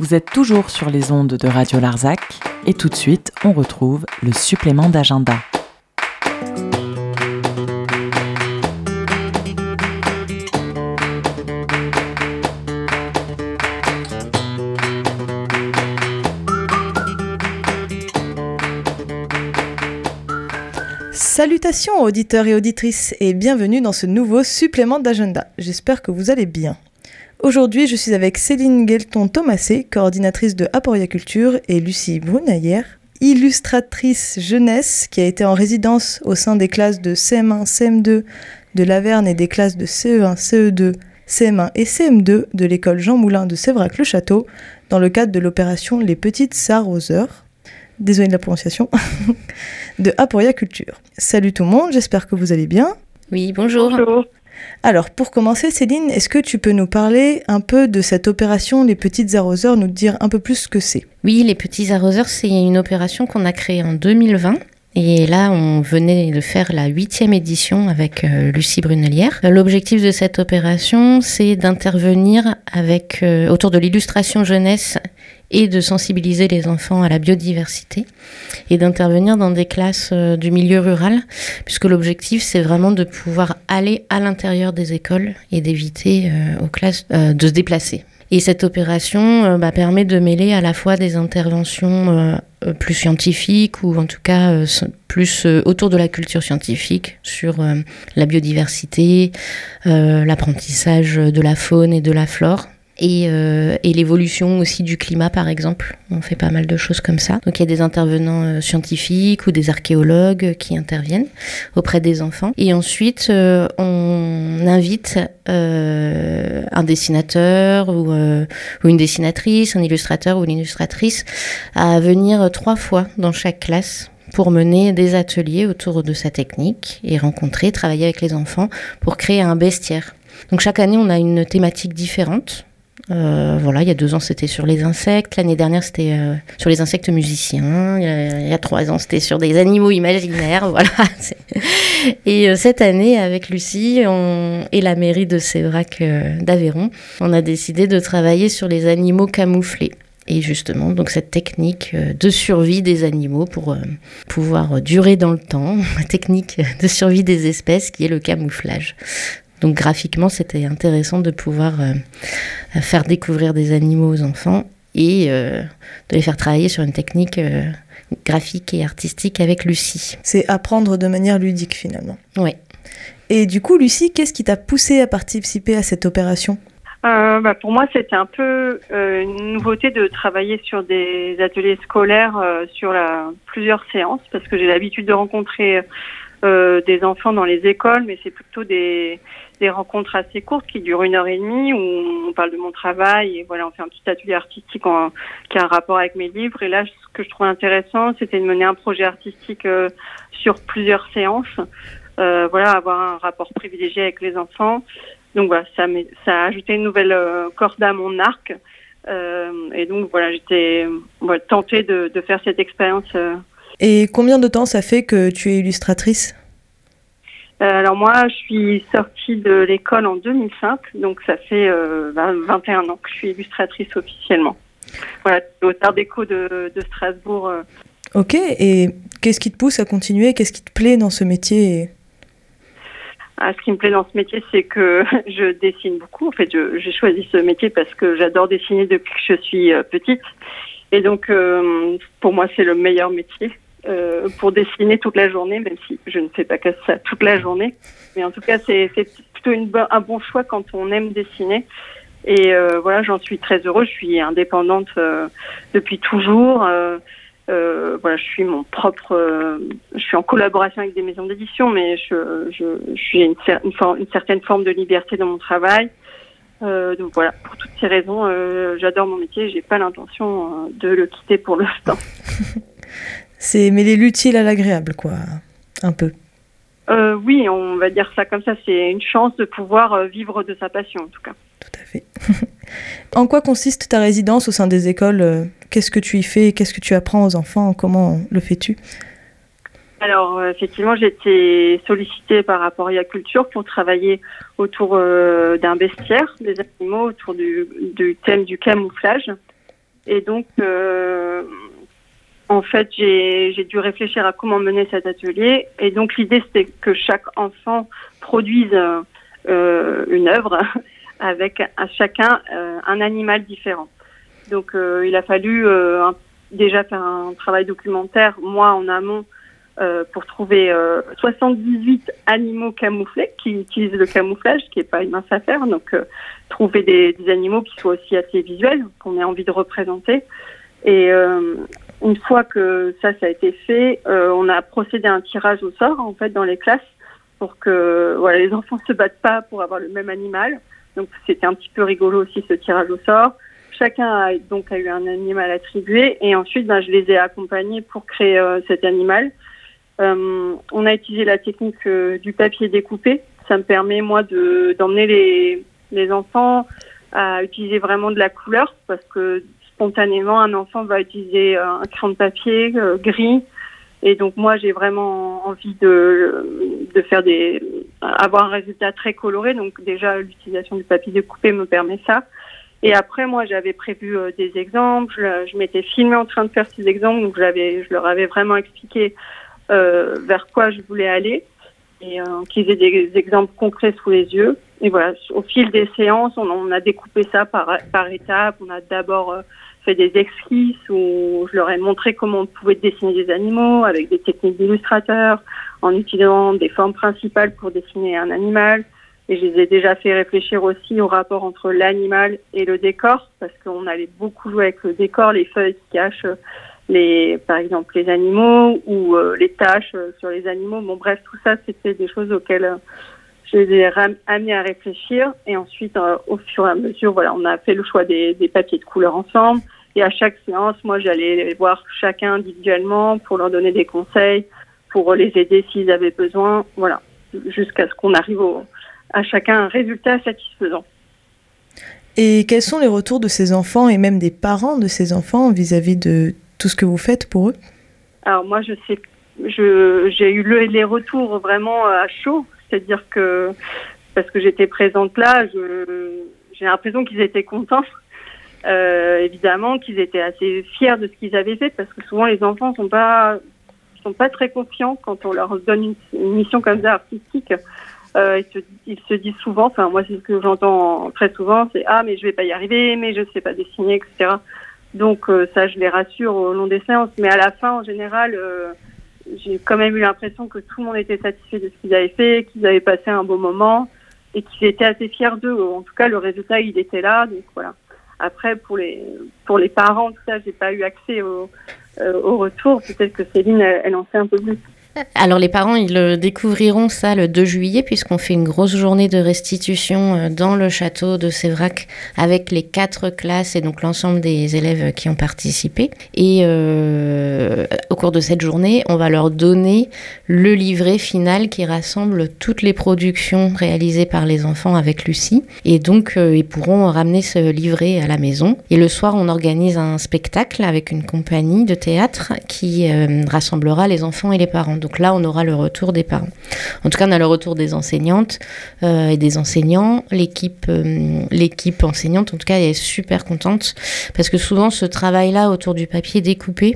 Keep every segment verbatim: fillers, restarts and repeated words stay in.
Vous êtes toujours sur les ondes de Radio Larzac et tout de suite, on retrouve le supplément d'agenda. Salutations auditeurs et auditrices et bienvenue dans ce nouveau supplément d'agenda. J'espère que vous allez bien. Aujourd'hui, je suis avec Céline Guelton-Thomasé, coordinatrice de Aporia Culture, et Lucie Brunaillère, illustratrice jeunesse qui a été en résidence au sein des classes de C M un C M deux de Laverne et des classes de C E un C E deux, C M un et C M deux de l'école Jean Moulin de Séverac-le-Château dans le cadre de l'opération Les Petites Arroseurs. Désolée de la prononciation, de Aporia Culture. Salut tout le monde, j'espère que vous allez bien. Oui, bonjour. Bonjour. Alors, pour commencer, Céline, est-ce que tu peux nous parler un peu de cette opération Les Petites Arroseurs, nous dire un peu plus ce que c'est ? Oui, Les Petits Arroseurs, c'est une opération qu'on a créée en deux mille vingt. Et là, on venait de faire la huitième édition avec euh, Lucie Brunaillère. L'objectif de cette opération, c'est d'intervenir avec, euh, autour de l'illustration jeunesse et de sensibiliser les enfants à la biodiversité et d'intervenir dans des classes euh, du milieu rural, puisque l'objectif, c'est vraiment de pouvoir aller à l'intérieur des écoles et d'éviter euh, aux classes euh, de se déplacer. Et cette opération euh, bah, permet de mêler à la fois des interventions euh, plus scientifiques ou en tout cas euh, plus euh, autour de la culture scientifique sur euh, la biodiversité, euh, l'apprentissage de la faune et de la flore. Et, euh, et l'évolution aussi du climat, par exemple. On fait pas mal de choses comme ça. Donc, il y a des intervenants euh, scientifiques ou des archéologues qui interviennent auprès des enfants. Et ensuite, euh, on invite euh, un dessinateur ou, euh, ou une dessinatrice, un illustrateur ou une illustratrice à venir trois fois dans chaque classe pour mener des ateliers autour de sa technique et rencontrer, travailler avec les enfants pour créer un bestiaire. Donc, chaque année, on a une thématique différente. Euh, voilà, il y a deux ans c'était sur les insectes, l'année dernière c'était euh, sur les insectes musiciens, il y, a, il y a trois ans c'était sur des animaux imaginaires, voilà. Et euh, cette année avec Lucie on, et la mairie de Séverac euh, d'Aveyron, on a décidé de travailler sur les animaux camouflés. Et justement, donc cette technique de survie des animaux pour euh, pouvoir durer dans le temps, la technique de survie des espèces qui est le camouflage. Donc graphiquement, c'était intéressant de pouvoir euh, faire découvrir des animaux aux enfants et euh, de les faire travailler sur une technique euh, graphique et artistique avec Lucie. C'est apprendre de manière ludique finalement. Oui. Et du coup, Lucie, qu'est-ce qui t'a poussée à participer à cette opération ? Euh, bah pour moi, c'était un peu euh, une nouveauté de travailler sur des ateliers scolaires euh, sur la, plusieurs séances, parce que j'ai l'habitude de rencontrer euh, des enfants dans les écoles, mais c'est plutôt des, des rencontres assez courtes qui durent une heure et demie, où on parle de mon travail, et voilà, on fait un petit atelier artistique en, qui a un rapport avec mes livres. Et là, ce que je trouvais intéressant, c'était de mener un projet artistique euh, sur plusieurs séances, euh, voilà, avoir un rapport privilégié avec les enfants. Donc voilà, ça, ça a ajouté une nouvelle euh, corde à mon arc. Euh, et donc voilà, j'étais voilà, tentée de, de faire cette expérience. Euh. Et combien de temps ça fait que tu es illustratrice ? euh, Alors moi, je suis sortie de l'école en deux mille cinq, donc ça fait euh, vingt et un ans que je suis illustratrice officiellement. Voilà, au Art Déco de, de Strasbourg. Euh. Ok, et qu'est-ce qui te pousse à continuer ? Qu'est-ce qui te plaît dans ce métier ? Ah, ce qui me plaît dans ce métier, c'est que je dessine beaucoup. En fait, je, j'ai choisi ce métier parce que j'adore dessiner depuis que je suis euh, petite. Et donc, euh, pour moi, c'est le meilleur métier euh, pour dessiner toute la journée, même si je ne fais pas que ça toute la journée. Mais en tout cas, c'est, c'est plutôt une bo- un bon choix quand on aime dessiner. Et euh, voilà, j'en suis très heureuse. Je suis indépendante euh, depuis toujours. Euh, Euh, voilà, je suis mon propre, euh, je suis en collaboration avec des maisons d'édition, mais je, je, je suis une, une, for- une certaine forme de liberté dans mon travail. Euh, donc voilà, pour toutes ces raisons, euh, j'adore mon métier. J'ai pas l'intention euh, de le quitter pour l'instant. C'est mêler l'utile à l'agréable, quoi, un peu. Euh, oui, on va dire ça comme ça. C'est une chance de pouvoir euh, vivre de sa passion, en tout cas. Tout à fait. En quoi consiste ta résidence au sein des écoles ? Qu'est-ce que tu y fais ? Qu'est-ce que tu apprends aux enfants ? Comment le fais-tu ? Alors, euh, effectivement, j'ai été sollicitée par Aporia Culture pour travailler autour euh, d'un bestiaire, des animaux, autour du, du thème du camouflage. Et donc, euh, en fait, j'ai, j'ai dû réfléchir à comment mener cet atelier. Et donc, l'idée, c'était que chaque enfant produise euh, une œuvre avec à chacun euh, un animal différent. Donc, euh, il a fallu euh, un, déjà faire un travail documentaire, moi, en amont, euh, pour trouver euh, soixante-dix-huit animaux camouflés qui utilisent le camouflage, ce qui n'est pas une mince affaire. Donc, euh, trouver des, des animaux qui soient aussi assez visuels, qu'on ait envie de représenter. Et euh, une fois que ça, ça a été fait, euh, on a procédé à un tirage au sort, en fait, dans les classes, pour que voilà, les enfants ne se battent pas pour avoir le même animal. Donc, c'était un petit peu rigolo aussi, ce tirage au sort. Chacun a, donc, a eu un animal attribué. Et ensuite, ben, je les ai accompagnés pour créer euh, cet animal. Euh, on a utilisé la technique euh, du papier découpé. Ça me permet, moi, de, d'emmener les, les enfants à utiliser vraiment de la couleur, parce que spontanément, un enfant va utiliser euh, un crayon de papier euh, gris. Et donc, moi, j'ai vraiment envie de, de faire des, avoir un résultat très coloré. Donc, déjà, l'utilisation du papier découpé me permet ça. Et après, moi, j'avais prévu euh, des exemples. Je, je m'étais filmée en train de faire ces exemples. Donc, j'avais, je leur avais vraiment expliqué euh, vers quoi je voulais aller et euh, qu'ils aient des exemples concrets sous les yeux. Et voilà, au fil des séances, on, on a découpé ça par, par étapes. On a d'abord euh, fait des esquisses où je leur ai montré comment on pouvait dessiner des animaux avec des techniques d'illustrateur, en utilisant des formes principales pour dessiner un animal. Et je les ai déjà fait réfléchir aussi au rapport entre l'animal et le décor, parce qu'on allait beaucoup jouer avec le décor, les feuilles qui cachent, les, par exemple, les animaux ou euh, les taches euh, sur les animaux. Bon, bref, tout ça, c'était des choses auxquelles euh, je les ai ram- amenés à réfléchir. Et ensuite, euh, au fur et à mesure, voilà, on a fait le choix des, des papiers de couleur ensemble. Et à chaque séance, moi, j'allais les voir chacun individuellement pour leur donner des conseils, pour les aider s'ils avaient besoin. Voilà, jusqu'à ce qu'on arrive au, à chacun un résultat satisfaisant. Et quels sont les retours de ces enfants et même des parents de ces enfants vis-à-vis de tout ce que vous faites pour eux? Alors moi, je sais, je, j'ai eu le, les retours vraiment à chaud, c'est-à-dire que, parce que j'étais présente là, je, j'ai l'impression qu'ils étaient contents. Euh, évidemment qu'ils étaient assez fiers de ce qu'ils avaient fait, parce que souvent les enfants sont pas sont pas très confiants quand on leur donne une, une mission comme ça artistique. Euh, ils, se, ils se disent souvent, enfin moi c'est ce que j'entends très souvent, c'est ah mais je vais pas y arriver, mais je sais pas dessiner, et cetera. Donc euh, ça je les rassure au long des séances, mais à la fin en général euh, j'ai quand même eu l'impression que tout le monde était satisfait de ce qu'ils avaient fait, qu'ils avaient passé un beau moment et qu'ils étaient assez fiers d'eux. En tout cas le résultat il était là, donc voilà. Après, pour les, pour les parents, tout ça, j'ai pas eu accès au, euh, au retour. Peut-être que Céline, elle, elle en sait un peu plus. Alors les parents, ils le découvriront ça le deux juillet, puisqu'on fait une grosse journée de restitution dans le château de Sévrac avec les quatre classes et donc l'ensemble des élèves qui ont participé. Et euh, au cours de cette journée, on va leur donner le livret final qui rassemble toutes les productions réalisées par les enfants avec Lucie. Et donc, euh, ils pourront ramener ce livret à la maison. Et le soir, on organise un spectacle avec une compagnie de théâtre qui euh, rassemblera les enfants et les parents. Donc là, on aura le retour des parents. En tout cas, on a le retour des enseignantes euh, et des enseignants. L'équipe, euh, l'équipe enseignante, en tout cas, elle est super contente parce que souvent, ce travail-là autour du papier découpé,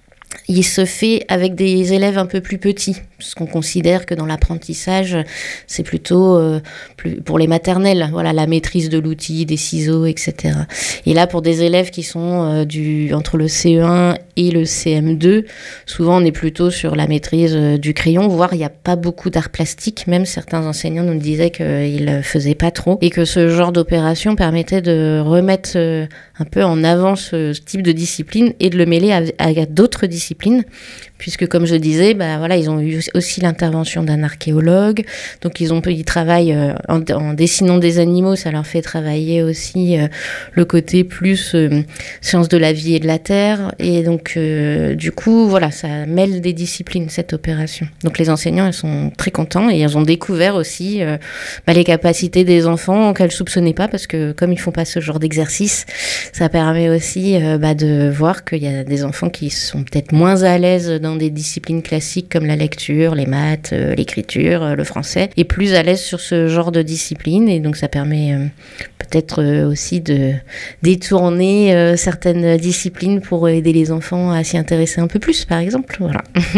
il se fait avec des élèves un peu plus petits, parce qu'on considère que dans l'apprentissage, c'est plutôt euh, plus pour les maternelles, voilà, la maîtrise de l'outil, des ciseaux, et cetera. Et là, pour des élèves qui sont euh, du, entre le C E un et le C M deux, souvent on est plutôt sur la maîtrise euh, du crayon, voire il n'y a pas beaucoup d'art plastique, même certains enseignants nous disaient qu'ils ne faisaient pas trop, et que ce genre d'opération permettait de remettre euh, un peu en avant ce, ce type de discipline et de le mêler à, à d'autres disciplines, puisque comme je disais, bah, voilà, ils ont eu aussi l'intervention d'un archéologue, donc ils, ont, ils travaillent euh, en, en dessinant des animaux, ça leur fait travailler aussi euh, le côté plus euh, sciences de la vie et de la terre, et donc euh, du coup, voilà, ça mêle des disciplines, cette opération. Donc les enseignants, ils sont très contents, et ils ont découvert aussi euh, bah, les capacités des enfants qu'elles ne soupçonnaient pas, parce que comme ils ne font pas ce genre d'exercice, ça permet aussi euh, bah, de voir qu'il y a des enfants qui sont peut-être moins à l'aise dans des disciplines classiques comme la lecture, les maths, euh, l'écriture, euh, le français, est plus à l'aise sur ce genre de discipline. Et donc ça permet euh, peut-être euh, aussi de détourner euh, certaines disciplines pour aider les enfants à s'y intéresser un peu plus, par exemple. Voilà.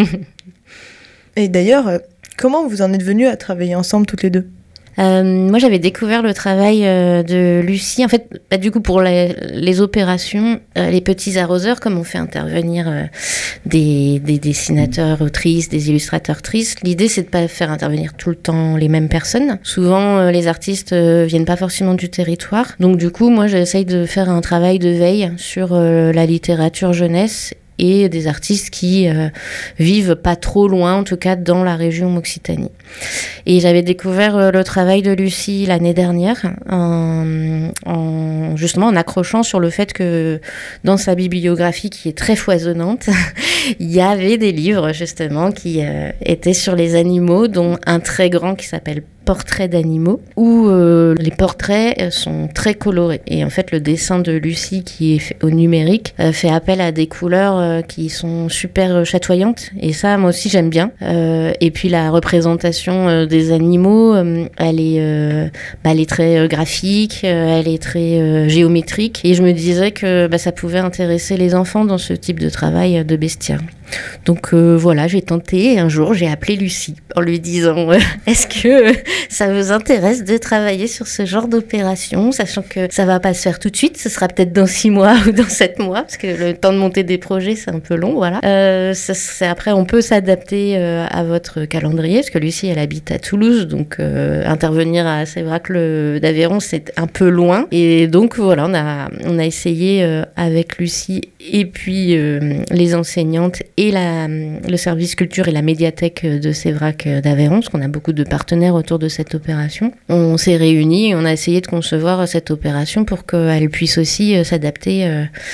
Et d'ailleurs, euh, comment vous en êtes venus à travailler ensemble toutes les deux ? Euh, moi, j'avais découvert le travail euh, de Lucie. En fait, bah, du coup, pour les, les opérations, euh, les petits arroseurs, comme on fait intervenir euh, des, des dessinateurs, autrices, des illustrateurs, autrices, l'idée, c'est de pas faire intervenir tout le temps les mêmes personnes. Souvent, euh, les artistes euh, viennent pas forcément du territoire. Donc, du coup, moi, j'essaye de faire un travail de veille sur euh, la littérature jeunesse et des artistes qui euh, vivent pas trop loin, en tout cas dans la région Occitanie. Et j'avais découvert euh, le travail de Lucie l'année dernière, en, en, justement en accrochant sur le fait que dans sa bibliographie, qui est très foisonnante, il y avait des livres justement qui euh, étaient sur les animaux, dont un très grand qui s'appelle Portraits d'animaux, où euh, les portraits sont très colorés. Et en fait, le dessin de Lucie, qui est fait au numérique, euh, fait appel à des couleurs euh, qui sont super chatoyantes. Et ça, moi aussi, j'aime bien. Euh, et puis, la représentation euh, des animaux, euh, elle, est, euh, bah, elle est très euh, graphique, euh, elle est très euh, géométrique. Et je me disais que bah, ça pouvait intéresser les enfants dans ce type de travail de bestiaire. Donc euh, voilà, j'ai tenté et un jour j'ai appelé Lucie en lui disant euh, est-ce que euh, ça vous intéresse de travailler sur ce genre d'opération, sachant que ça va pas se faire tout de suite, ce sera peut-être dans six mois ou dans sept mois, parce que le temps de monter des projets c'est un peu long, voilà. Euh, ça, c'est, après on peut s'adapter euh, à votre calendrier, parce que Lucie elle habite à Toulouse, donc euh, intervenir à Sévrac d'Aveyron c'est un peu loin, et donc voilà, on a, on a essayé euh, avec Lucie et puis euh, les enseignantes et la, le service culture et la médiathèque de Sévrac d'Aveyron, parce qu'on a beaucoup de partenaires autour de cette opération. On s'est réunis et on a essayé de concevoir cette opération pour qu'elle puisse aussi s'adapter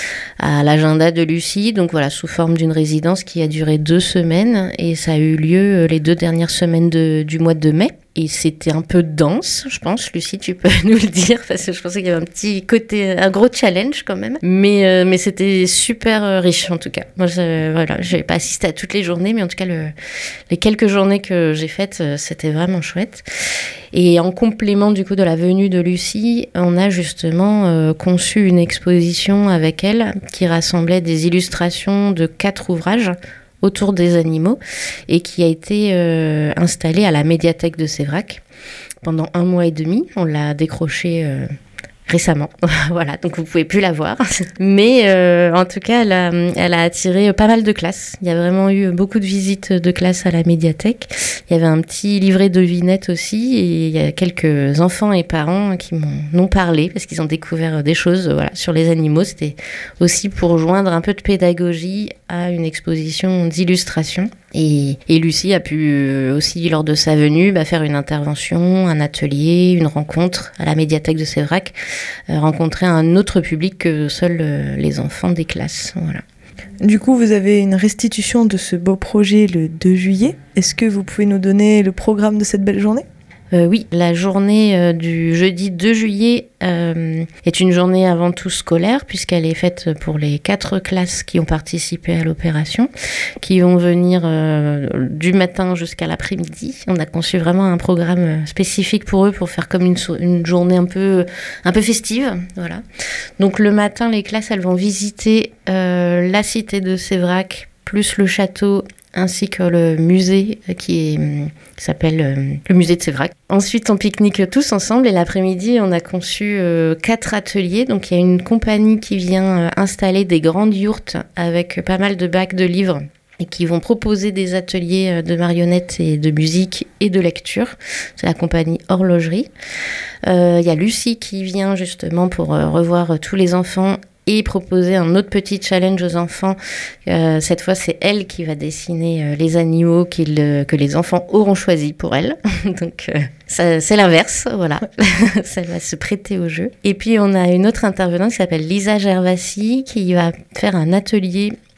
à l'agenda de Lucie, donc voilà, sous forme d'une résidence qui a duré deux semaines, et ça a eu lieu les deux dernières semaines de, du mois de mai. Et c'était un peu dense, je pense. Lucie, tu peux nous le dire, parce que je pensais qu'il y avait un petit côté, un gros challenge quand même. Mais, euh, mais c'était super euh, riche, en tout cas. Moi, je, voilà, je n'ai pas assisté à toutes les journées, mais en tout cas, le, les quelques journées que j'ai faites, euh, c'était vraiment chouette. Et en complément, du coup, de la venue de Lucie, on a justement euh, conçu une exposition avec elle qui rassemblait des illustrations de quatre ouvrages autour des animaux, et qui a été euh, installée à la médiathèque de Sévrac pendant un mois et demi. On l'a décrochée euh, récemment, voilà, donc vous pouvez plus la voir. Mais euh, en tout cas, elle a, elle a attiré pas mal de classes. Il y a vraiment eu beaucoup de visites de classes à la médiathèque. Il y avait un petit livret de devinettes aussi, et il y a quelques enfants et parents qui m'en ont parlé parce qu'ils ont découvert des choses, voilà, sur les animaux. C'était aussi pour joindre un peu de pédagogie à une exposition d'illustration. Et, et Lucie a pu aussi, lors de sa venue, bah, faire une intervention, un atelier, une rencontre à la médiathèque de Sévrac, euh, rencontrer un autre public que seuls euh, les enfants des classes. Voilà. Du coup, vous avez une restitution de ce beau projet le deux juillet. Est-ce que vous pouvez nous donner le programme de cette belle journée ? Euh, oui, la journée euh, du jeudi deux juillet euh, est une journée avant tout scolaire, puisqu'elle est faite pour les quatre classes qui ont participé à l'opération, qui vont venir euh, du matin jusqu'à l'après-midi. On a conçu vraiment un programme spécifique pour eux, pour faire comme une, une journée un peu, un peu festive. Voilà. Donc le matin, les classes elles vont visiter euh, la cité de Sévrac, plus le château, ainsi que le musée qui, est, qui s'appelle euh, le musée de Sévrac. Ensuite, on pique-nique tous ensemble, et l'après-midi, on a conçu euh, quatre ateliers. Donc, il y a une compagnie qui vient euh, installer des grandes yourtes avec pas mal de bacs de livres, et qui vont proposer des ateliers de marionnettes et de musique et de lecture. C'est la compagnie Horlogerie. Euh, il y a Lucie qui vient justement pour euh, revoir tous les enfants et proposer un autre petit challenge aux enfants. Euh, cette fois, c'est elle qui va dessiner euh, les animaux qu'ils, euh, que les enfants auront choisis pour elle. Donc, euh, ça, c'est l'inverse, voilà. Ça va se prêter au jeu. Et puis, on a une autre intervenante qui s'appelle Lisa Gervasi, qui va faire un atelier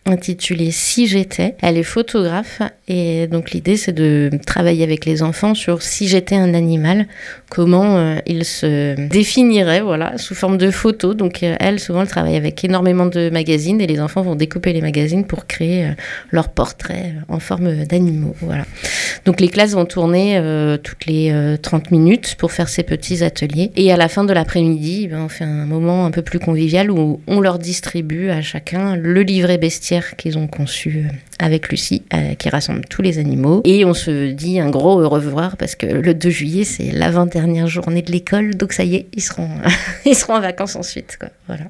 intitulée Si j'étais. Elle est photographe et donc l'idée c'est de travailler avec les enfants sur si j'étais un animal, comment euh, ils se définiraient, voilà, sous forme de photos. Donc euh, elle, souvent, elle travaille avec énormément de magazines et les enfants vont découper les magazines pour créer euh, leurs portraits en forme d'animaux, voilà. Donc les classes vont tourner euh, toutes les euh, trente minutes pour faire ces petits ateliers et à la fin de l'après-midi, ben, on fait un moment un peu plus convivial où on leur distribue à chacun le livret bestiaire qu'ils ont conçu avec Lucie, euh, qui rassemble tous les animaux. Et on se dit un gros au revoir parce que le deux juillet, c'est l'avant-dernière journée de l'école. Donc ça y est, ils seront, ils seront en vacances ensuite, quoi. Voilà.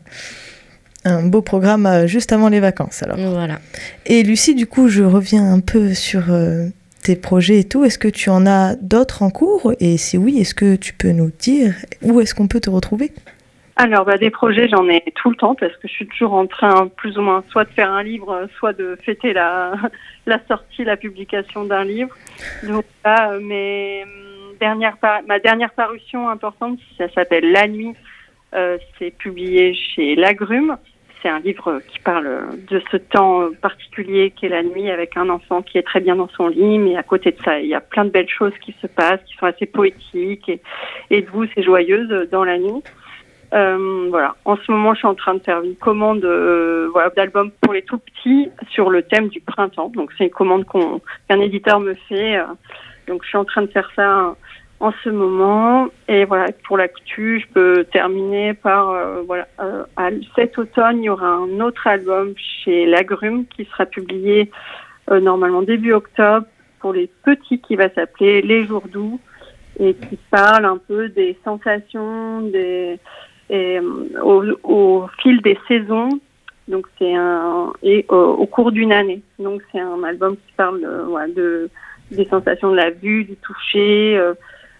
Un beau programme euh, juste avant les vacances, alors. Voilà. Et Lucie, du coup, je reviens un peu sur euh, tes projets et tout. Est-ce que tu en as d'autres en cours ? Et si oui, est-ce que tu peux nous dire où est-ce qu'on peut te retrouver ? Alors, bah, des projets, j'en ai tout le temps parce que je suis toujours en train, plus ou moins, soit de faire un livre, soit de fêter la, la sortie, la publication d'un livre. Donc là, euh, mes dernières, ma dernière parution importante, ça s'appelle La Nuit. Euh, c'est publié chez Lagrume. C'est un livre qui parle de ce temps particulier qu'est la nuit avec un enfant qui est très bien dans son lit, mais à côté de ça, il y a plein de belles choses qui se passent, qui sont assez poétiques et, et douces et joyeuses dans la nuit. Euh, voilà. En ce moment, je suis en train de faire une commande euh, voilà, d'album pour les tout petits sur le thème du printemps. Donc, c'est une commande qu'on, qu'un éditeur me fait. Euh, donc, je suis en train de faire ça en ce moment. Et voilà, pour l'actu, je peux terminer par euh, voilà. Euh, à, cet automne, il y aura un autre album chez Lagrume qui sera publié euh, normalement début octobre pour les petits, qui va s'appeler Les Jours Doux et qui parle un peu des sensations, des et au, au fil des saisons, donc c'est un et au, au cours d'une année. Donc c'est un album qui parle de, ouais, de des sensations de la vue, du toucher, euh,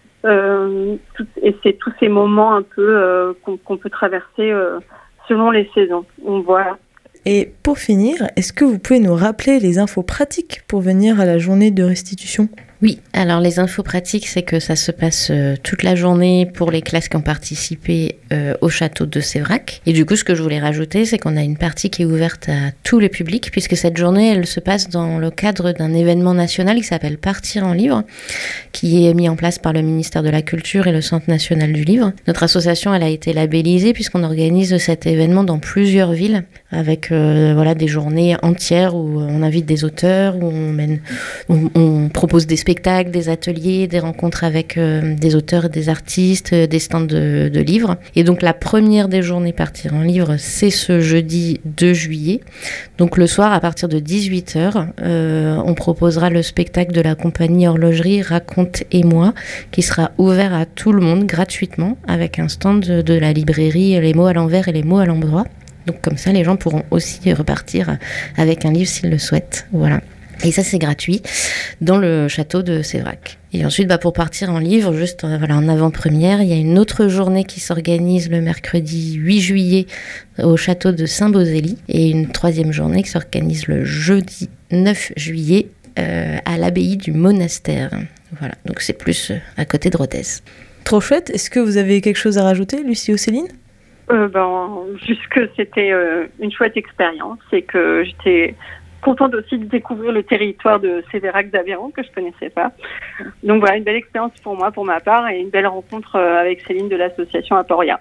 euh, tout, et c'est tous ces moments un peu euh, qu'on, qu'on peut traverser euh, selon les saisons. On voit. Et pour finir, est-ce que vous pouvez nous rappeler les infos pratiques pour venir à la journée de restitution ? Oui, alors les infos pratiques, c'est que ça se passe euh, toute la journée pour les classes qui ont participé euh, au château de Sévrac. Et du coup, ce que je voulais rajouter, c'est qu'on a une partie qui est ouverte à tous les publics, puisque cette journée, elle se passe dans le cadre d'un événement national qui s'appelle Partir en livre, qui est mis en place par le ministère de la Culture et le Centre national du livre. Notre association, elle a été labellisée puisqu'on organise cet événement dans plusieurs villes, avec euh, voilà, des journées entières où on invite des auteurs, où on, mène, on, on propose des spectacles, des ateliers, des rencontres avec euh, des auteurs et des artistes, euh, des stands de, de livres. Et donc la première des journées Partir en livre, c'est ce jeudi deux juillet. Donc le soir, à partir de dix-huit heures, euh, on proposera le spectacle de la compagnie Horlogerie Raconte et moi, qui sera ouvert à tout le monde gratuitement, avec un stand de, de la librairie Les mots à l'envers et les mots à l'endroit. Donc comme ça, les gens pourront aussi repartir avec un livre s'ils le souhaitent. Voilà. Et ça, c'est gratuit dans le château de Sévrac. Et ensuite, bah, pour partir en livre, juste euh, voilà, en avant-première, il y a une autre journée qui s'organise le mercredi huit juillet au château de Saint-Beauzély et une troisième journée qui s'organise le jeudi neuf juillet euh, à l'abbaye du monastère. Voilà, donc c'est plus euh, à côté de Rodez. Trop chouette. Est-ce que vous avez quelque chose à rajouter, Lucie ou Céline ? Euh, ben, juste que c'était euh, une chouette expérience et que j'étais contente aussi de découvrir le territoire de Sévérac d'Aveyron que je connaissais pas. Donc voilà, une belle expérience pour moi, pour ma part, et une belle rencontre avec Céline de l'association Aporia.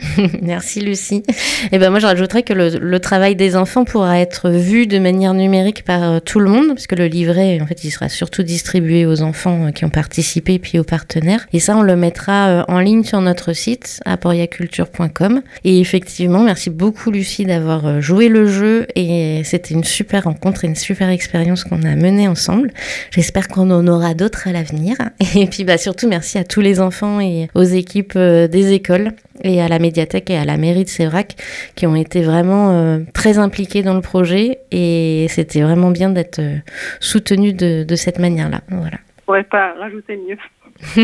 Merci Lucie. Et ben moi je rajouterais que le, le travail des enfants pourra être vu de manière numérique par euh, tout le monde, parce que le livret en fait il sera surtout distribué aux enfants euh, qui ont participé puis aux partenaires. Et ça on le mettra euh, en ligne sur notre site aporiaculture point com. Et effectivement merci beaucoup Lucie d'avoir euh, joué le jeu et c'était une super rencontre et une super expérience qu'on a menée ensemble. J'espère qu'on en aura d'autres à l'avenir. Et puis bah surtout merci à tous les enfants et aux équipes euh, des écoles et à la médiathèque et à la mairie de Sévrac qui ont été vraiment euh, très impliqués dans le projet et c'était vraiment bien d'être euh, soutenus de, de cette manière-là. Voilà. Je pourrais pas rajouter mieux.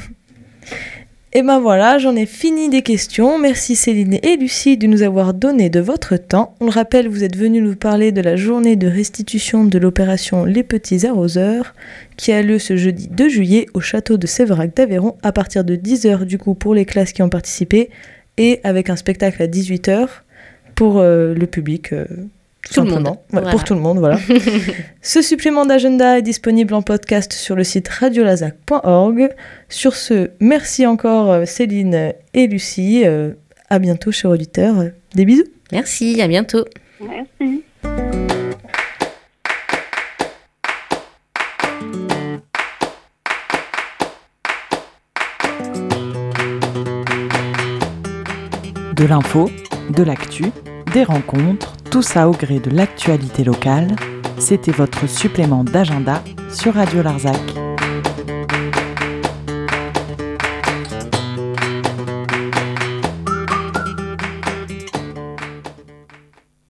Et ben voilà, j'en ai fini des questions. Merci Céline et Lucie de nous avoir donné de votre temps. On le rappelle, vous êtes venus nous parler de la journée de restitution de l'opération Les Petits Arroseurs qui a lieu ce jeudi deux juillet au château de Séverac d'Aveyron à partir de dix heures du coup pour les classes qui ont participé et avec un spectacle à dix-huit heures pour euh, le public euh, tout, tout simplement. Le monde. Voilà, Voilà. Pour tout le monde, voilà. Ce supplément d'agenda est disponible en podcast sur le site radio larzac point org. Sur ce, merci encore Céline et Lucie. Euh, à bientôt, chers auditeurs. Des bisous. Merci, à bientôt. Merci. De l'info, de l'actu, des rencontres, tout ça au gré de l'actualité locale. C'était votre supplément d'agenda sur Radio Larzac.